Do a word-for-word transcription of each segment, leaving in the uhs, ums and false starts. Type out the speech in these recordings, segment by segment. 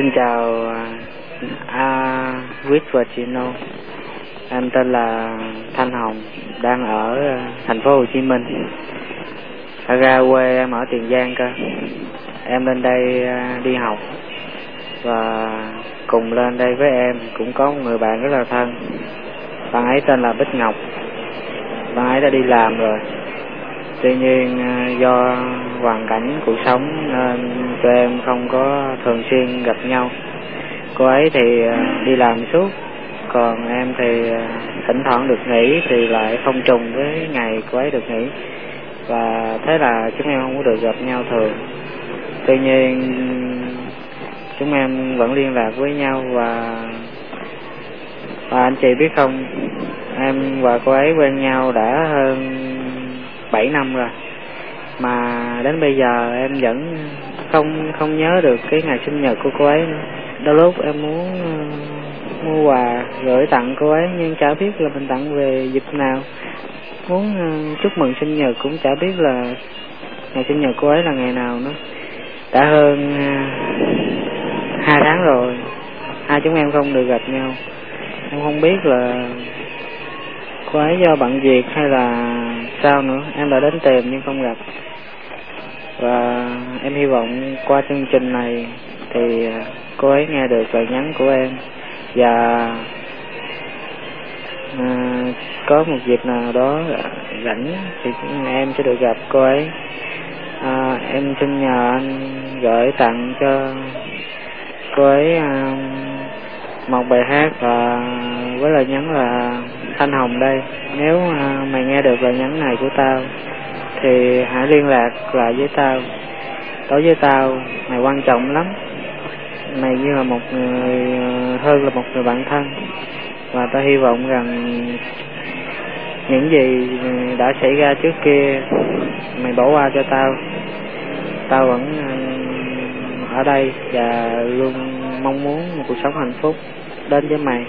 Xin chào A Quýt và chị Nô. Em tên là Thanh Hồng, đang ở thành phố Hồ Chí Minh. Thật ra quê em ở Tiền Giang cơ. Em lên đây đi học và cùng lên đây với em cũng có một người bạn rất là thân. Bạn ấy tên là Bích Ngọc. Bạn ấy đã đi làm rồi. Tuy nhiên do hoàn cảnh cuộc sống nên tụi em không có thường xuyên gặp nhau. Cô ấy thì đi làm suốt, còn em thì thỉnh thoảng được nghỉ thì lại không trùng với ngày cô ấy được nghỉ. Và thế là chúng em không có được gặp nhau thường. Tuy nhiên chúng em vẫn liên lạc với nhau. Và, và anh chị biết không, em và cô ấy quen nhau đã hơn bảy năm rồi, mà đến bây giờ em vẫn không không nhớ được cái ngày sinh nhật của cô ấy nữa. Đôi lúc em muốn uh, mua quà gửi tặng cô ấy nhưng chả biết là mình tặng về dịp nào. Muốn uh, chúc mừng sinh nhật cũng chả biết là ngày sinh nhật cô ấy là ngày nào nữa. Đã hơn uh, hai tháng rồi, hai chúng em không được gặp nhau. Em không biết là cô ấy do bận việc hay là sao nữa. Em đã đến tìm nhưng không gặp. Và em hy vọng qua chương trình này thì cô ấy nghe được lời nhắn của em. Và à, có một dịp nào đó rảnh thì em sẽ được gặp cô ấy. à, Em xin nhờ anh gửi tặng cho cô ấy à, một bài hát và với lời nhắn là: Thanh Hồng đây, nếu à, mày nghe được lời nhắn này của tao thì hãy liên lạc lại với tao. Đối với tao mày quan trọng lắm. Mày như là một người, hơn là một người bạn thân. Và tao hy vọng rằng những gì đã xảy ra trước kia mày bỏ qua cho tao. Tao vẫn ở đây và luôn mong muốn một cuộc sống hạnh phúc đến với mày.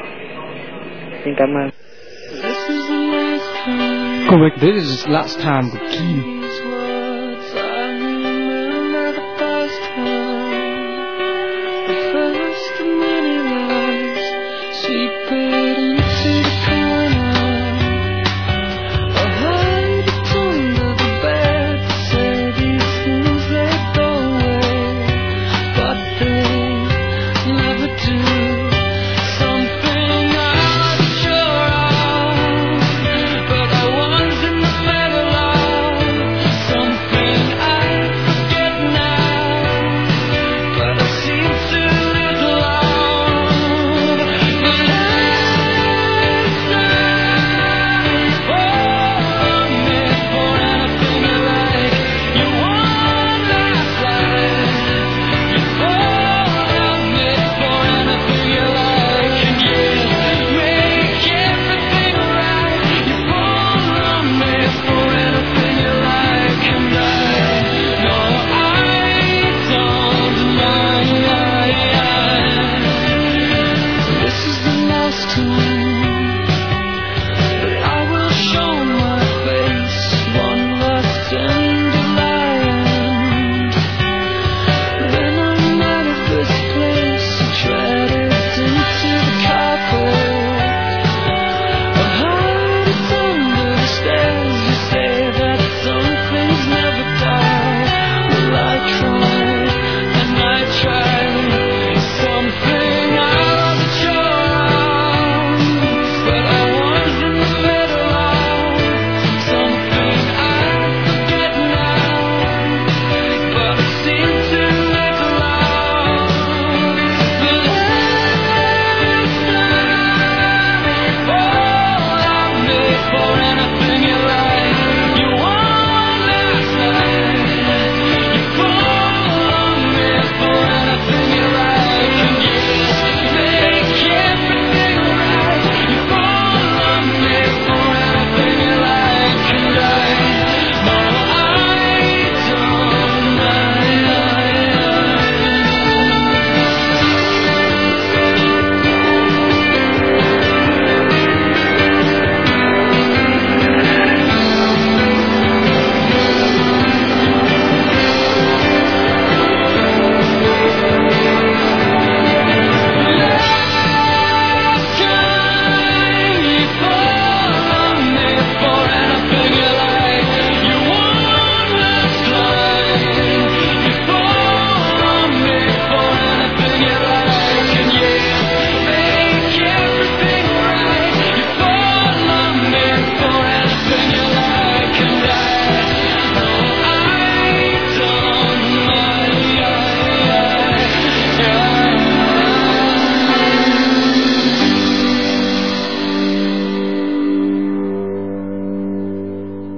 Xin cảm ơn. Correct, this is last time with Keith.